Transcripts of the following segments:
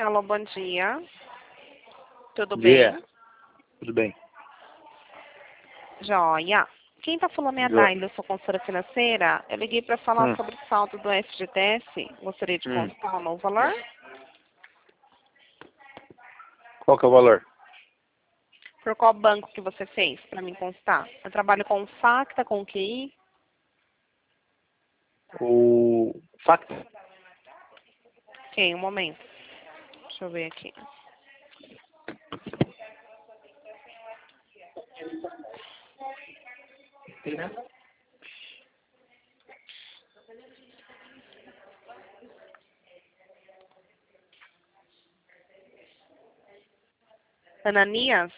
Alô, bom dia. Tudo Bom bem? dia. Tudo bem. Joia. Quem tá falando é a Jo- Daila, eu sou consultora financeira. Eu liguei para falar Hum, sobre o saldo do FGTS. Gostaria de hum. constar um novo valor. Qual que é o valor? Por qual banco que você fez para mim constar? Eu trabalho com Facta, com QI. O Facta. Ok, um momento. Deixa eu ver aqui. Ananias?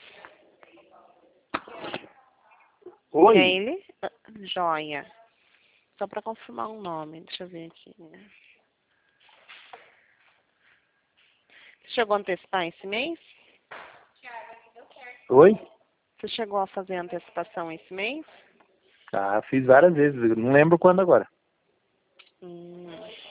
Oi. É ele? Joia. Só para confirmar um nome. Deixa eu ver aqui. Chegou a antecipar esse mês? Oi? Você chegou a fazer antecipação esse mês? Ah, fiz várias vezes. Eu não lembro quando agora. Hum.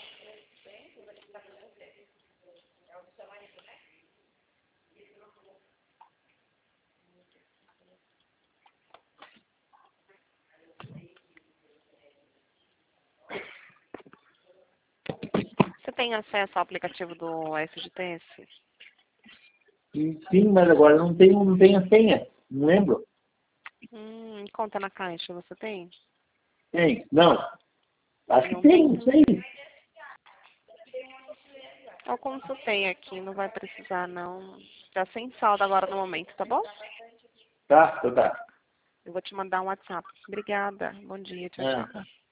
Você tem acesso ao aplicativo do FGTS? Sim, mas agora não tenho a senha. Não lembro. Conta na caixa, você tem? Tem? Não. Acho que Não tem, tem? não sei. Eu consultei aqui, não vai precisar não. Tá sem saldo agora no momento, tá bom? Tá, então tá. Eu vou te mandar um WhatsApp. Obrigada. Bom dia, tchau, tchau. Ah.